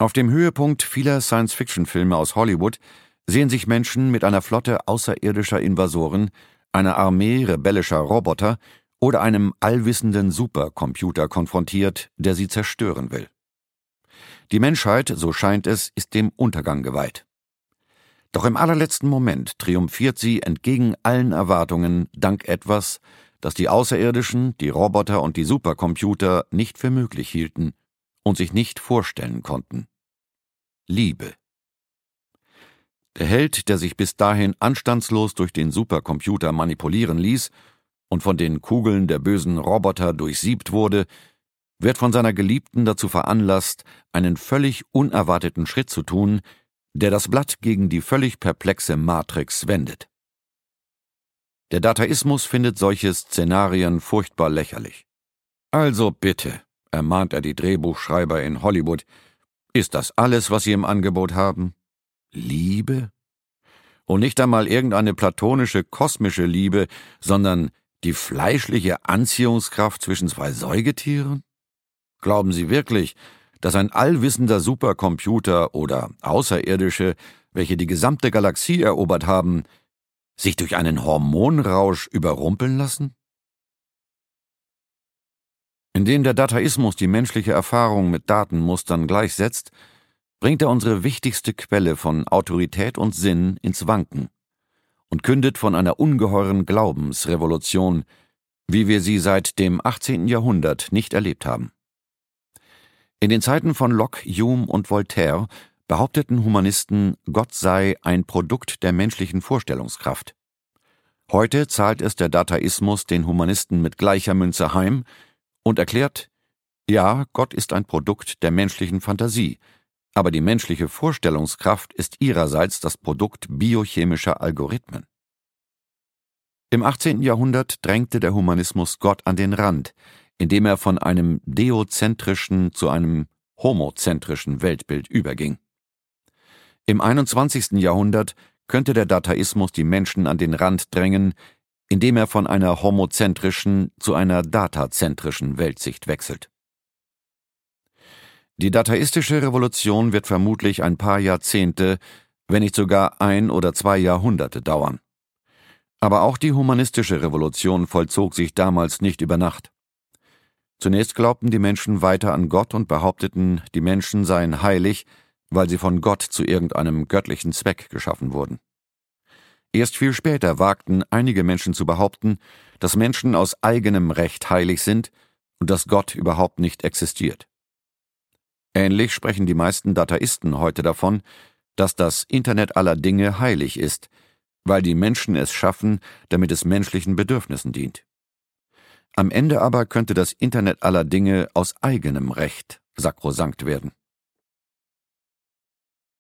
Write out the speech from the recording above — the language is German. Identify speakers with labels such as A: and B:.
A: Auf dem Höhepunkt vieler Science-Fiction-Filme aus Hollywood sehen sich Menschen mit einer Flotte außerirdischer Invasoren, einer Armee rebellischer Roboter oder einem allwissenden Supercomputer konfrontiert, der sie zerstören will. Die Menschheit, so scheint es, ist dem Untergang geweiht. Doch im allerletzten Moment triumphiert sie entgegen allen Erwartungen dank etwas, das die Außerirdischen, die Roboter und die Supercomputer nicht für möglich hielten und sich nicht vorstellen konnten: Liebe. Der Held, der sich bis dahin anstandslos durch den Supercomputer manipulieren ließ und von den Kugeln der bösen Roboter durchsiebt wurde, wird von seiner Geliebten dazu veranlasst, einen völlig unerwarteten Schritt zu tun, der das Blatt gegen die völlig perplexe Matrix wendet. Der Dataismus findet solche Szenarien furchtbar lächerlich. Also bitte, ermahnt er die Drehbuchschreiber in Hollywood, ist das alles, was Sie im Angebot haben? Liebe? Und nicht einmal irgendeine platonische, kosmische Liebe, sondern die fleischliche Anziehungskraft zwischen zwei Säugetieren? Glauben Sie wirklich, dass ein allwissender Supercomputer oder Außerirdische, welche die gesamte Galaxie erobert haben, sich durch einen Hormonrausch überrumpeln lassen? Indem der Dataismus die menschliche Erfahrung mit Datenmustern gleichsetzt, bringt er unsere wichtigste Quelle von Autorität und Sinn ins Wanken und kündet von einer ungeheuren Glaubensrevolution, wie wir sie seit dem 18. Jahrhundert nicht erlebt haben. In den Zeiten von Locke, Hume und Voltaire behaupteten Humanisten, Gott sei ein Produkt der menschlichen Vorstellungskraft. Heute zahlt es der Dataismus den Humanisten mit gleicher Münze heim und erklärt, ja, Gott ist ein Produkt der menschlichen Fantasie, aber die menschliche Vorstellungskraft ist ihrerseits das Produkt biochemischer Algorithmen. Im 18. Jahrhundert drängte der Humanismus Gott an den Rand, indem er von einem deozentrischen zu einem homozentrischen Weltbild überging. Im 21. Jahrhundert könnte der Dataismus die Menschen an den Rand drängen, indem er von einer homozentrischen zu einer datazentrischen Weltsicht wechselt. Die dataistische Revolution wird vermutlich ein paar Jahrzehnte, wenn nicht sogar 1 oder 2 Jahrhunderte dauern. Aber auch die humanistische Revolution vollzog sich damals nicht über Nacht. Zunächst glaubten die Menschen weiter an Gott und behaupteten, die Menschen seien heilig, weil sie von Gott zu irgendeinem göttlichen Zweck geschaffen wurden. Erst viel später wagten einige Menschen zu behaupten, dass Menschen aus eigenem Recht heilig sind und dass Gott überhaupt nicht existiert. Ähnlich sprechen die meisten Dataisten heute davon, dass das Internet aller Dinge heilig ist, weil die Menschen es schaffen, damit es menschlichen Bedürfnissen dient. Am Ende aber könnte das Internet aller Dinge aus eigenem Recht sakrosankt werden.